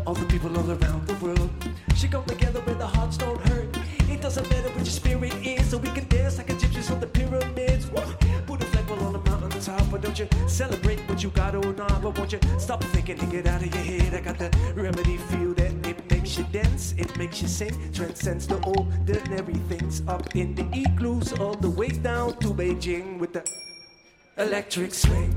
all the people all around the world should come together where the hearts don't hurt. It doesn't matter what your spirit is, so we can dance like Egyptians on the pyramids. Whoa. Put a flagpole on the mountain top, but don't you celebrate what you got or not? But won't you stop thinking and get out of your head? I got the remedy for you that it makes you dance, it makes you sing, transcends the ordinary things. Up in the igloos, all the way down to Beijing with the electric swing.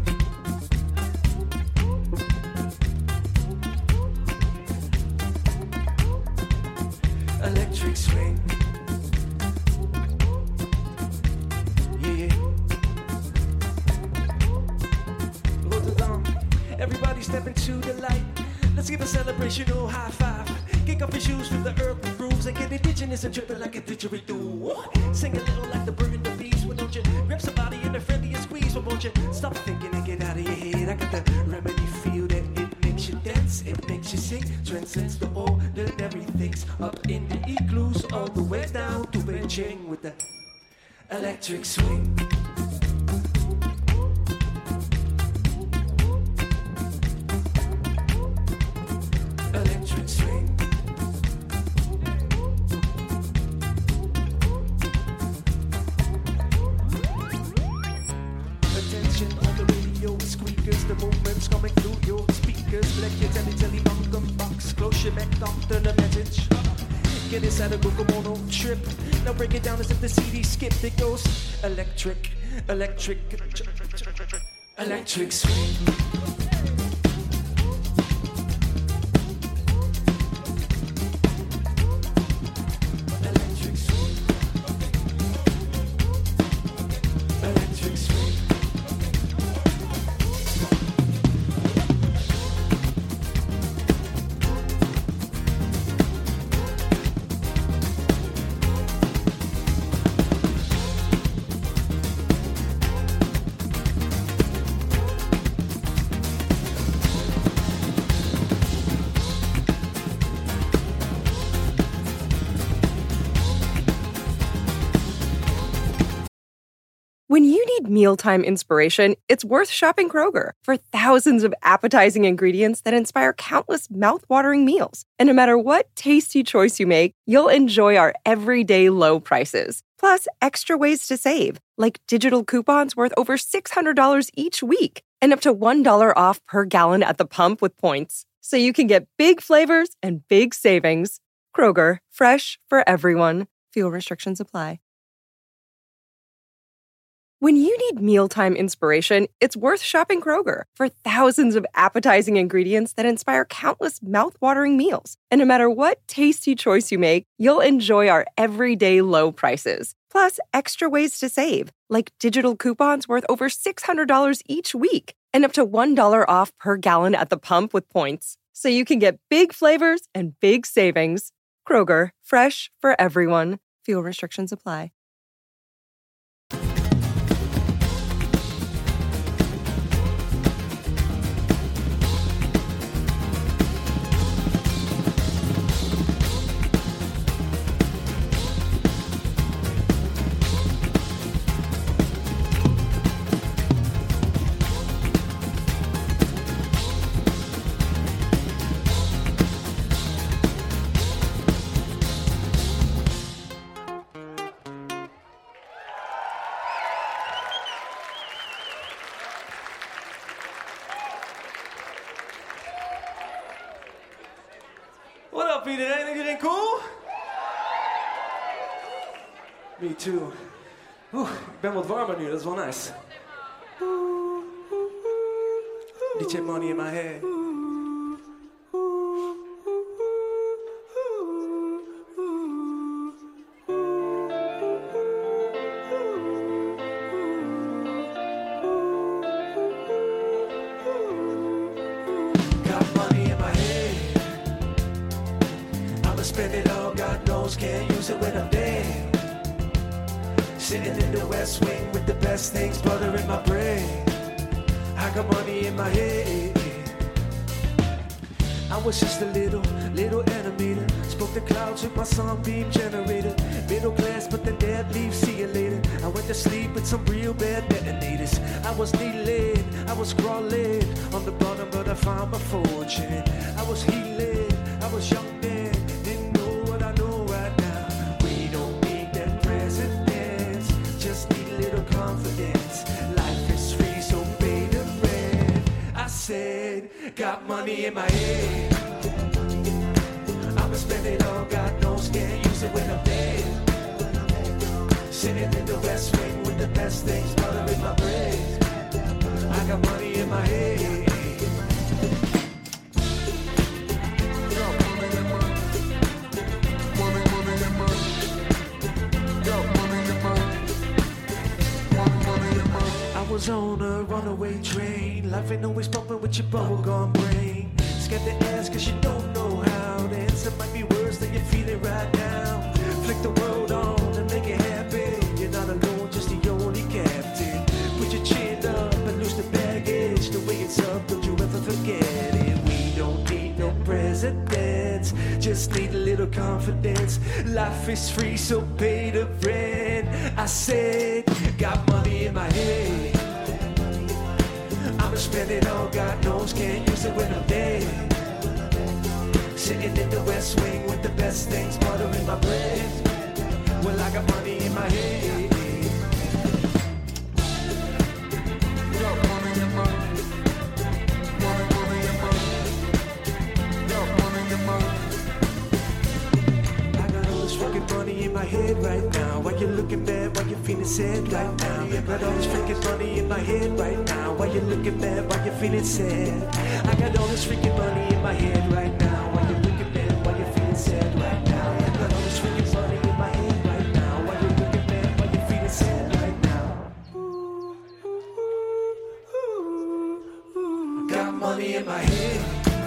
Electric swing. Yeah. Hold it on. Everybody step into the light. Let's give a celebrational high five. Kick off your shoes from the urban grooves and get indigenous and tripping like a didgeridoo. Sing a little like the bird and the bees. Well, don't you grab somebody in the friendly and squeeze? Well, won't you stop thinking and get out of your head? I got the remedy for you that it makes you dance, it makes you sing, transcends the ordinary things. Up in the igloos, all the way down to Beijing with the electric swing. Electric swing. Attention on the radio squeakers, the movement's coming through your speakers. Let your telly bunkum box, close your back, doctor, the message. Get inside a Guacamole trip. Now break it down as if the CD skipped. It goes electric, electric, electric swing. When you need mealtime inspiration, it's worth shopping Kroger for thousands of appetizing ingredients that inspire countless mouth-watering meals. And no matter what tasty choice you make, you'll enjoy our everyday low prices. Plus, extra ways to save, like digital coupons worth over $600 each week and up to $1 off per gallon at the pump with points. So you can get big flavors and big savings. Kroger, fresh for everyone. Fuel restrictions apply. When you need mealtime inspiration, it's worth shopping Kroger for thousands of appetizing ingredients that inspire countless mouth-watering meals. And no matter what tasty choice you make, you'll enjoy our everyday low prices. Plus, extra ways to save, like digital coupons worth over $600 each week and up to $1 off per gallon at the pump with points. So you can get big flavors and big savings. Kroger, fresh for everyone. Fuel restrictions apply. What up, iedereen? Iedereen cool? Me too. Ik ben wat warmer nu, dat is wel nice. DJ Money in my head. Got money in my head. I'ma spend it all, God knows, can't use it when I'm dead. Sitting in the West Wing with the best things, butter in my brain. I got money in my head. I was just a little animator. Spoke the clouds with my sunbeam generator. Middle class, but the dad leaves, see you later. I went to sleep with some real bad detonators. I was kneeling, I was crawling on the bottom, but I found my fortune. I was healing said, got money in my head. I'ma spend it all, God knows, can't use it when I'm dead. Sitting in the West Wing with the best things, butter in my bread. I got money in my head. I was on a runaway train. Life ain't always bumping with your bubblegum brain. Scared to ask cause you don't know how. The answer might be worse than you're feeling right now. Flick the world on and make it happen. You're not alone, just the only captain. Put your chin up and lose the baggage. The way it's up, don't you ever forget it. We don't need no presidents, just need a little confidence. Life is free, so pay the rent. I said, got money in my head. I'ma spend it all, God knows, can't use it when I'm dead. Sitting in the West Wing with the best things, butter in my bread. Well, I got money in my head. Money in my head right now. Why you looking bad? Why you feeling sad right now? Got all this freaking money in my head right now. Why you looking bad? Why you feeling sad? I got all this freaking money in my head right now. Why you looking bad? Why you feeling sad right now? I got all this freaking money in my head right now. Why you looking bad? Why you feeling sad right now? Got money in my head.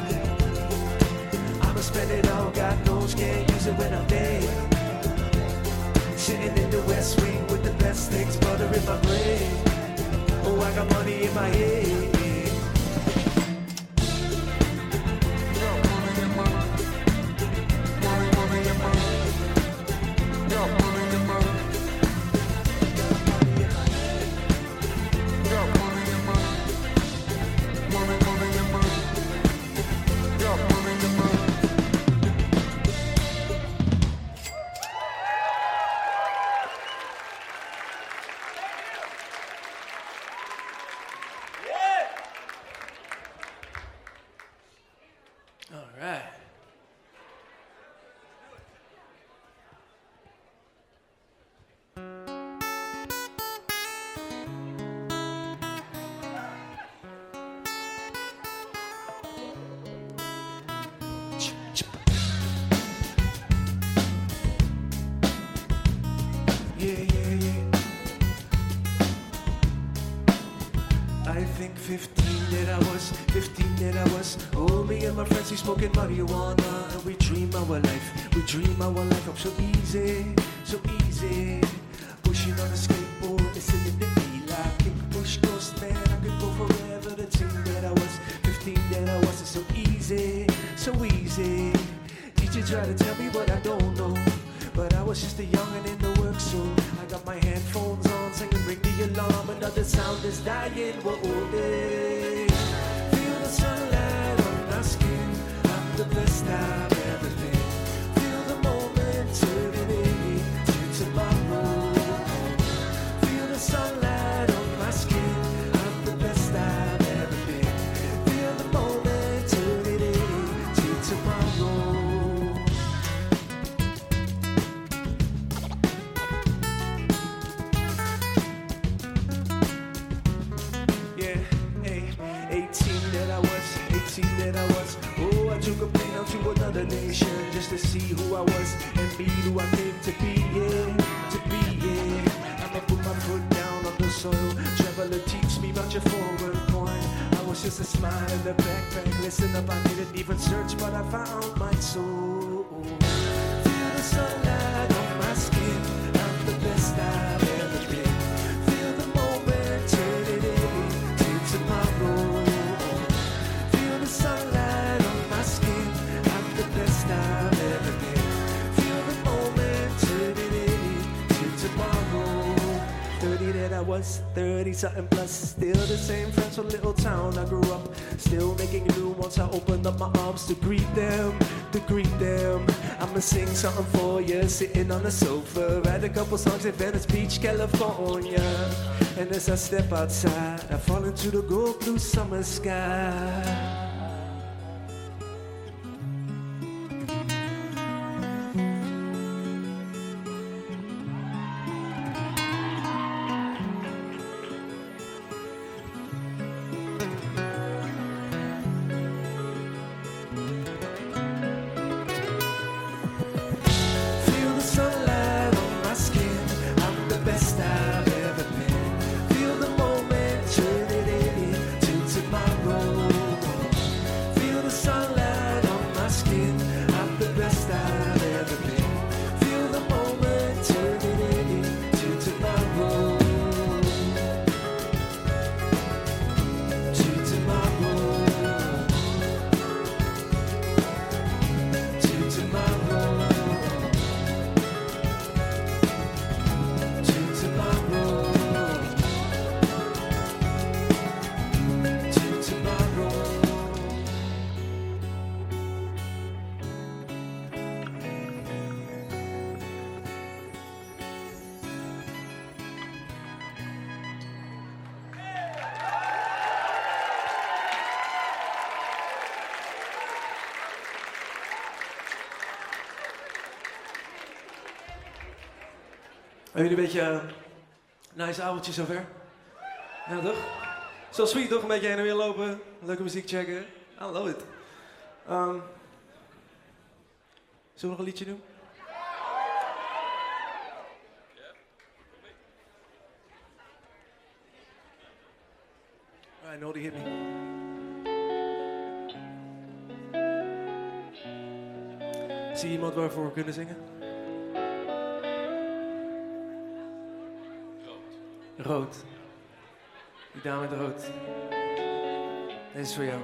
I'ma spend it all. God knows, can't use it when I'm dead. Sitting in the West Wing with the best things, butter in my bread. Oh, I got money in my head. I think 15 that I was. Oh, me and my friends, we smoking marijuana. And we dream our life, up so easy, so easy. Pushing on a skateboard, listening to me like kick, push, ghost, man, I could go forever. The team that I was, 15 that I was, it's so easy, so easy. Teacher tried to tell me what I don't know, but I was just a youngin' in the work, so I got my headphones on, singing ring the alarm, another sound is dying, whoa, hey. Feel the sunlight on my skin, I'm the best I've ever been. Feel the moment turning into tomorrow. Feel the sunlight on my skin, I'm the best I've ever been. Feel the moment turning into tomorrow. That I was. Oh, I took a plane out to another nation just to see who I was and be who I came to be, yeah, to be, yeah. I'ma put my foot down on the soil. Traveler teach me about your foreign coin. I was just a smile in the backpack. Listen up, I didn't even search, but I found my soul. Feel the sunlight on my skin. I'm the best I've ever been. Feel the moment turning into tomorrow. Sunlight on my skin, I'm the best I've ever been. Feel the moment turning into tomorrow. 30 that I was, 30 something plus. Still the same friends from little town I grew up. still making new once I open up my arms to greet them, to greet them. I'ma sing something for you, sitting on the sofa. Write a couple songs in Venice Beach, California. And as I step outside, I fall into the gold blue summer sky. Hebben jullie een beetje nice avondje zover? Ja, toch? Zo sweet, toch? Een beetje heen en weer lopen, leuke muziek checken. I love it. Zullen we nog een liedje doen? Alright, Nodie, hit me. Zie je iemand waarvoor we kunnen zingen? Rood. Die dame met rood. Deze is voor jou.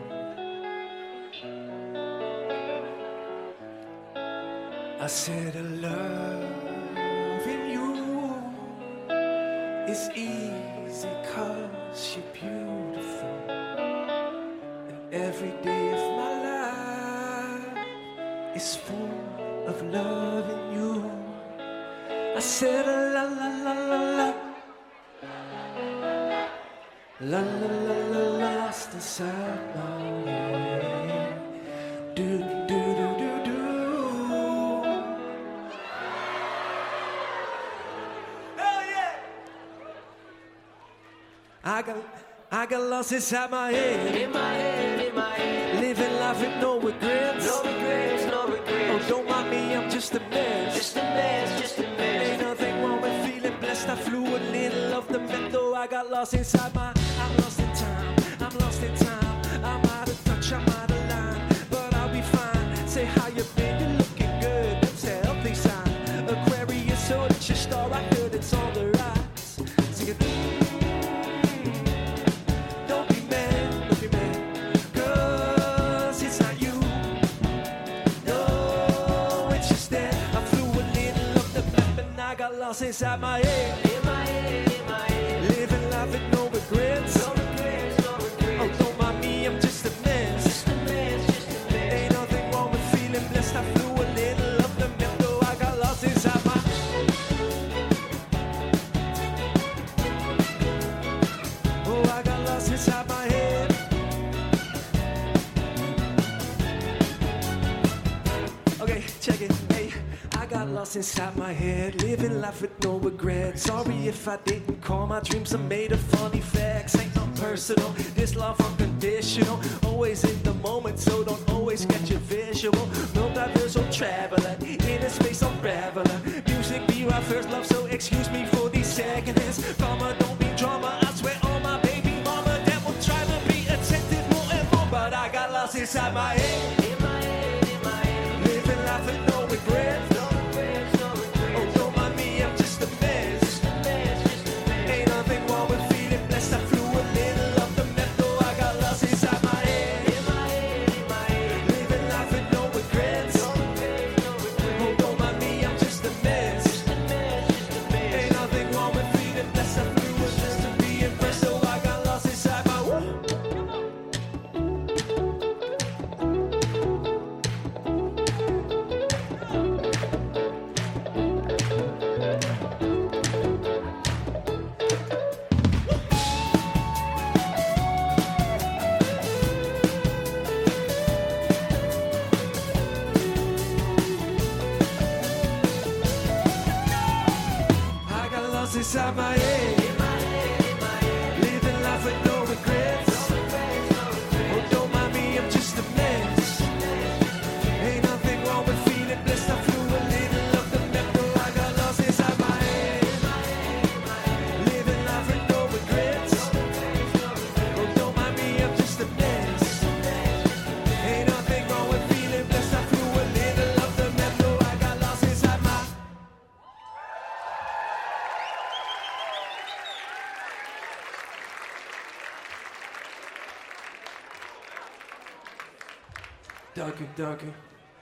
I said a loving you is easy 'cause you're beautiful. And every day of my life is full of loving you. I said a la la la la la. La la la la, lost inside my head. Do do do do do. Hell yeah! I got lost inside my head. In my head, in my head. Living life with no regrets. No regrets, no regrets. Oh, don't mind me, I'm just a mess. Just a mess, just a mess. Ain't nothing wrong with feeling blessed. I flew a little off the meadow. I got lost inside my. I'm lost in time. I'm lost in time. I'm out of touch. I'm out of line. But I'll be fine. Say how you been. You're looking good. That's a healthy sign. Aquarius, so it's your star. I heard it's on the rise. Sing it. Don't be mad. Don't be mad. 'Cause it's not you. No, it's just that I flew a little off the map and I got lost inside my head. In my head, in my head. Living life with no regrets. No regrets, no regrets. Oh, don't mind me, I'm just a mess. Just a mess, just a mess. Ain't nothing wrong with feeling blessed. I flew a little up the middle. I got lost inside my. Oh, I got lost inside my head. Okay, check it. Hey, I got lost inside my head, living life with no regrets. Sorry if I didn't call my dreams are made of funny facts. Ain't no personal, this love unconditional. Always in the moment, so don't always catch a visual. No diverse traveler, in a space unraveler. Music be our first love, so excuse me for these seconds. Karma, don't be drama, I swear on my baby mama that will try to be attentive more and more. But I got lost inside my head. In my head, in my head. Living life with no regrets. inside my head. Living life with no regrets. Oh, don't mind me, I'm just a mess. Ain't nothing wrong with feeling blessed. I flew a little up the map, though I got lost inside my head. Living life with no regrets. Oh, don't mind me, I'm just a mess. Ain't nothing wrong with feeling blessed. I flew a little up the map, though I got lost inside my. Dank u.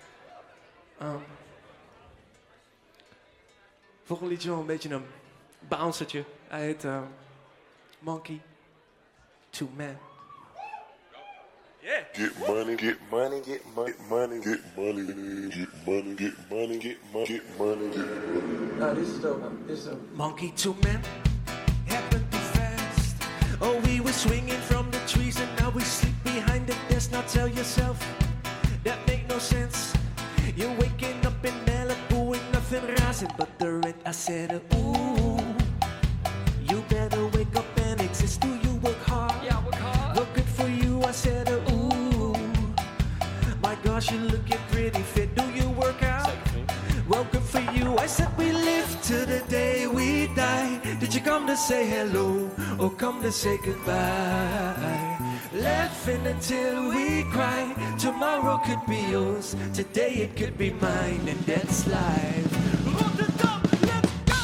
Volgende liedje wel een beetje een bouncertje. Hij heet Monkey to Man. Yeah. Get money, get money, get money, money, get money, get money, get money, get money, get money, get money. No, this is dope, man. This is dope. Monkey to Man happened too fast. Oh, we were swinging from the trees and now we sleep behind the desk. Now tell yourself that make no sense. You're waking up in Malibu with nothing rising but the rent. I said, ooh, you better wake up and exist. Do you work hard? Yeah, I work hard. Well, good for you. I said, ooh, my gosh, you're looking pretty fit. Do you work out? Well, good for you. I said we live to the day we die. Did you come to say hello or come to say goodbye? Laughing until we cry. Tomorrow could be yours. Today it could be mine, and that's life. Rotterdam, let's go!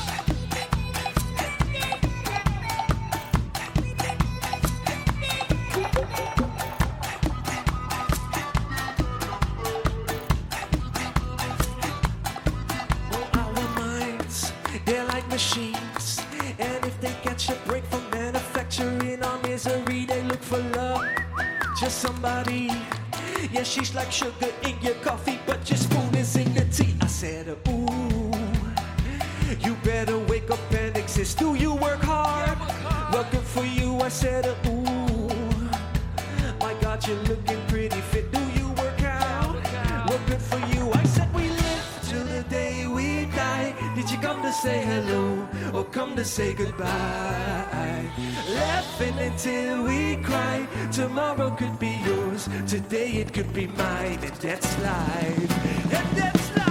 Our minds, they're like machines. And if they catch a break from manufacturing our misery, they look for love. Just somebody. Yeah, she's like sugar in your coffee, but your spoon is in the tea. I said, ooh, you better wake up and exist. Do you work hard? Yeah, work hard. Well, good for you. I said, ooh, my God, you're looking pretty fit. Do you work out? Well, good for you. I said we live till the day we die. Did you come to say hello or come to say goodbye? Laughing until we cry. Tomorrow could be yours. Today it could be mine. And that's life. And that's life.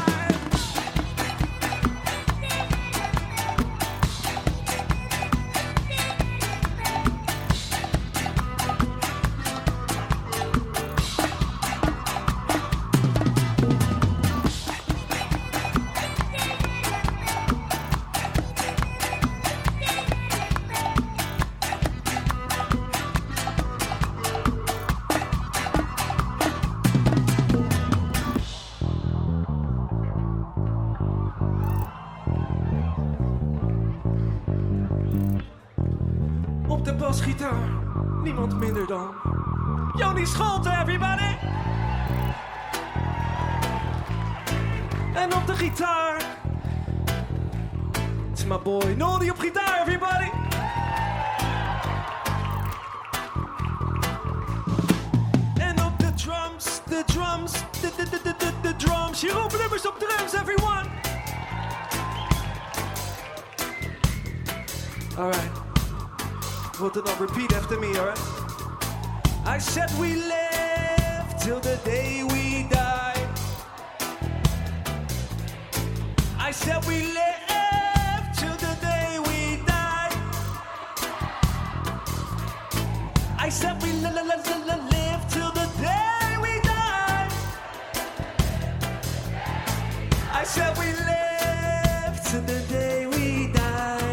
Op de basgitaar, niemand minder dan Joni Scholte, everybody! En op de gitaar, it's my boy Nolly op gitaar, everybody! En op de drums, de drums, Jeroen Blubbers op drums, everyone! Alright. Rotterdam, repeat after me, alright? I said we live till the day we die. I said we live till the day we die. I said we live till the day we die. I said we live till the day we die.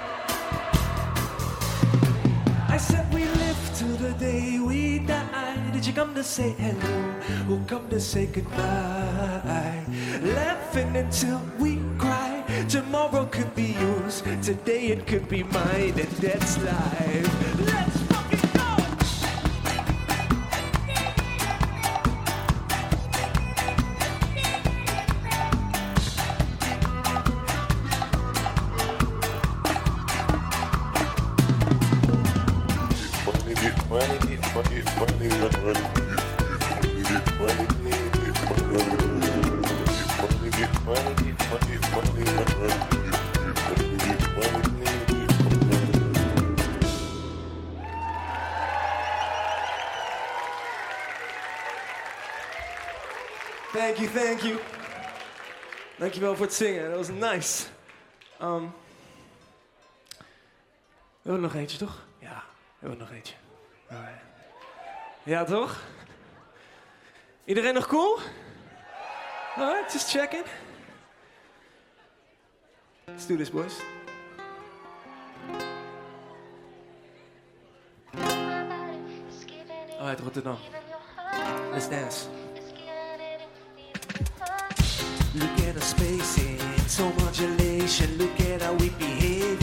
I said we live till the day we die. Did you come to say hello or come to say goodbye? Laughing until we cry. Tomorrow could be yours. Today it could be mine, and that's life. Let's fucking go! Get money, Thank you. Dankjewel voor het zingen, dat was nice. We hebben nog eentje, toch? Ja, we hebben nog eentje. Alright. Ja, toch? Iedereen nog cool? Alright, just checking. Let's do this, boys. Alright, Rotterdam. Let's dance. Look at our spacing, so modulation. Look at how we behave.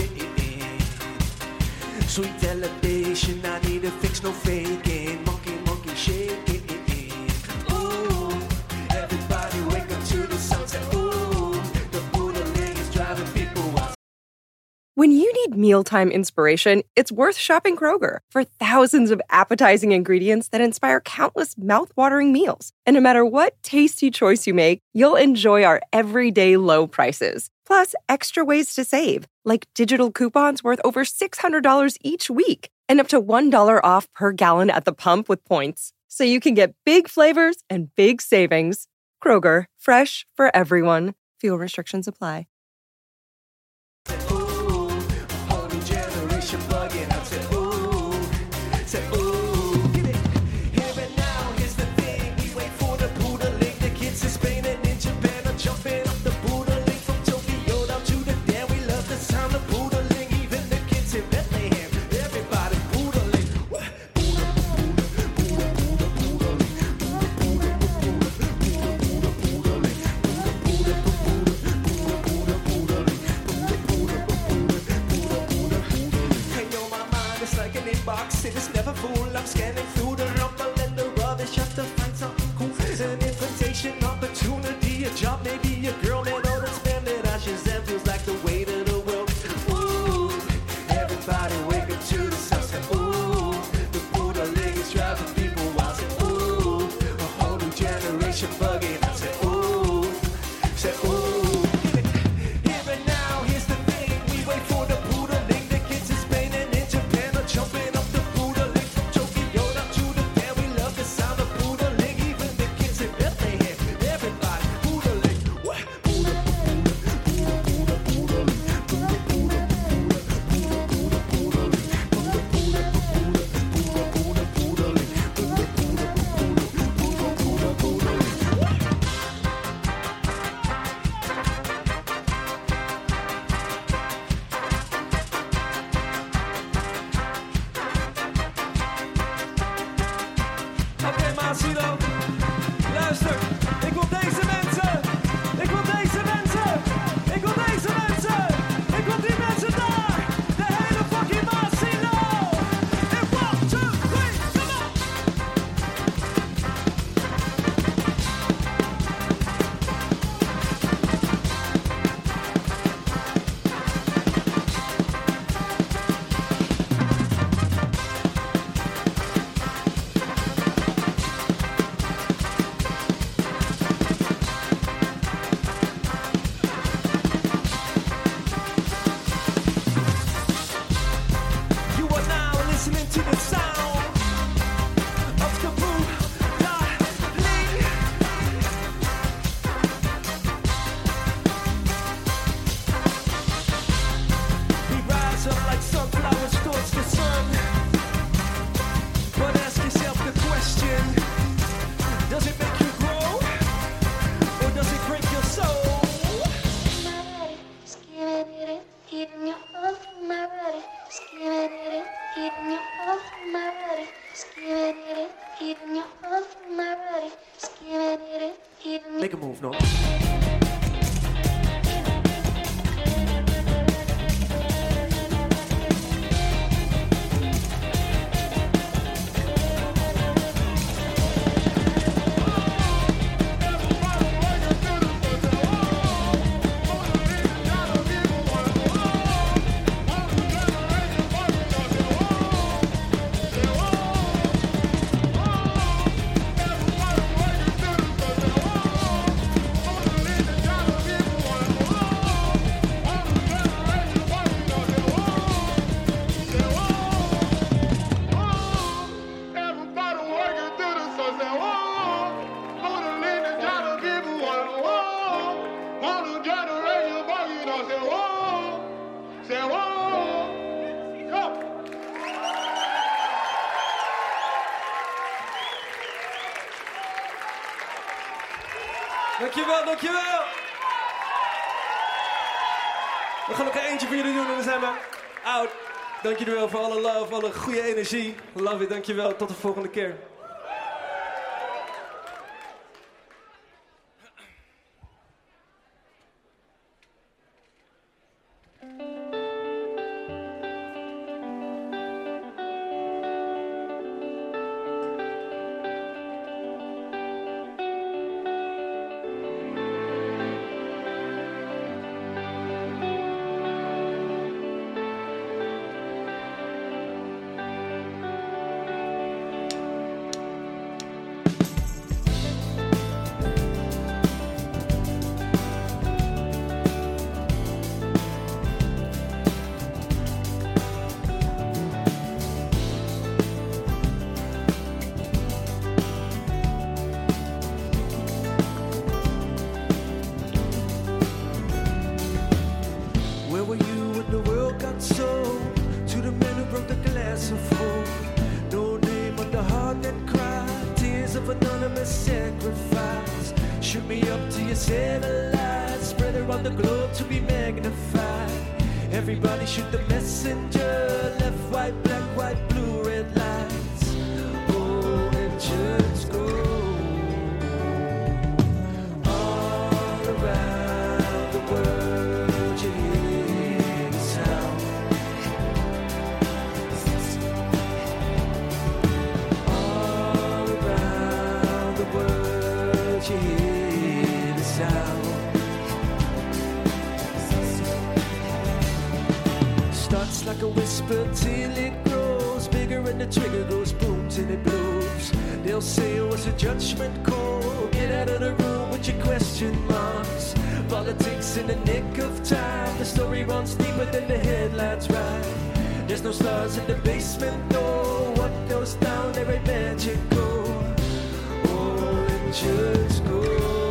Sweet elevation, I need a fix, no faking. Monkey shaking. Ooh, everybody wake up to the sunset. Ooh, the Buddha is driving people wild. When you need mealtime inspiration, it's worth shopping Kroger for thousands of appetizing ingredients that inspire countless mouth-watering meals. And no matter what tasty choice you make, you'll enjoy our everyday low prices. Plus, extra ways to save, like digital coupons worth over $600 each week and up to $1 off per gallon at the pump with points. So you can get big flavors and big savings. Kroger, fresh for everyone. Fuel restrictions apply. It's never full. I'm scanning through the rumble and the rubbish just to find something cool. An invitation, opportunity, a job, maybe a girl that ought to spend it. I Shazam feels like the weight of the world. Ooh, everybody wake up to the sunset. Ooh, the Buddha leg is driving people wild. Say, ooh, a whole new generation bugging. I say, ooh, here and now, here's the thing. We wait for the Buddha leg. The kids in Spain and in Japan are jumping. Luister, ik wil deze mensen. Ik wil deze mensen. Ik wil deze mensen. Ik wil die mensen daar. De hele fucking Masilo. En 1, 2, 3, come on. Listening to the sound of the Buddha Lee. We rise up like sunflowers towards the sun. But ask yourself the question, does it make you grow? Or does it break your soul? Make a move, no? Dankjewel, dankjewel. We gaan nog eentje voor jullie doen en dan zijn we out. Dank jullie wel voor alle love, alle goede energie. Love it, dankjewel. Tot de volgende keer. Everybody shoot the messenger. Left, white, black, white, blue, red lights. Oh, engines go all around the world. You hear the sound. All around the world. You hear the sound. Starts like a whisper till it grows bigger and the trigger goes boom till it blows. They'll say it was a judgment call. Get out of the room with your question marks. Politics in the nick of time. The story runs deeper than the headlines ride. There's no stars in the basement door. What goes down there ain't magical. All engines go.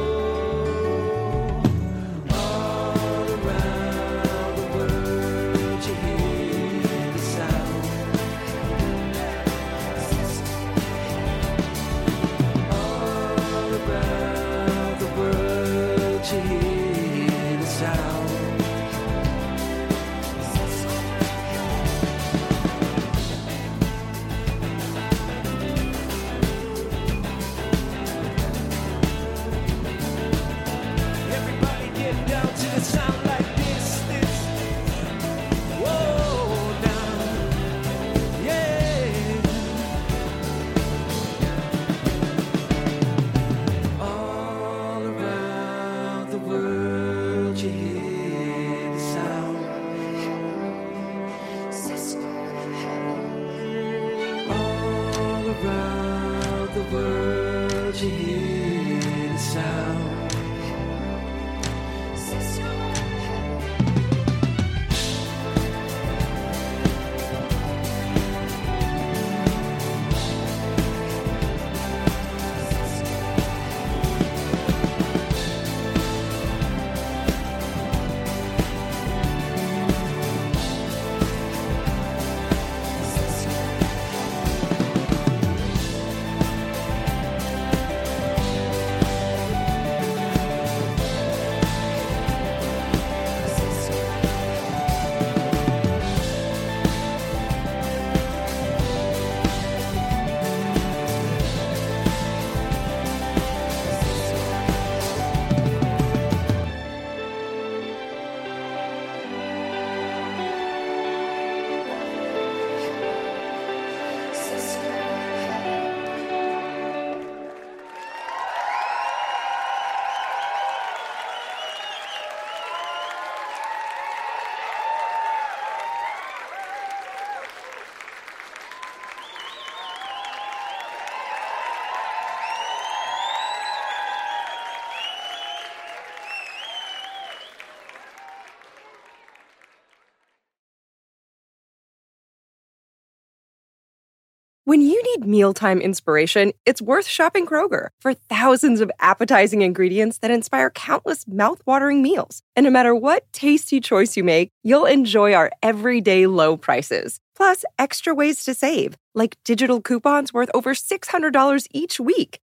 When you need mealtime inspiration, it's worth shopping Kroger for thousands of appetizing ingredients that inspire countless mouth-watering meals. And no matter what tasty choice you make, you'll enjoy our everyday low prices. Plus, extra ways to save, like digital coupons worth over $600 each week.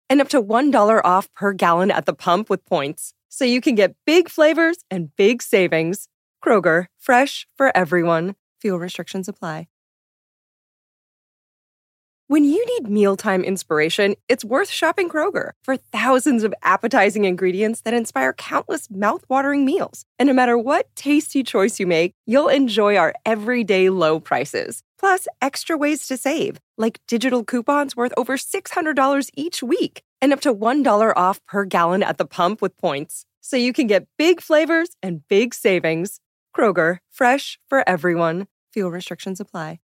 and up to $1 off per gallon at the pump with points. So you can get big flavors and big savings. Kroger, fresh for everyone. Fuel restrictions apply. When you need mealtime inspiration, it's worth shopping Kroger for thousands of appetizing ingredients that inspire countless mouth-watering meals. And no matter what tasty choice you make, you'll enjoy our everyday low prices. Plus, extra ways to save, like digital coupons worth over $600 each week and up to $1 off per gallon at the pump with points. So you can get big flavors and big savings. Kroger, fresh for everyone. Fuel restrictions apply.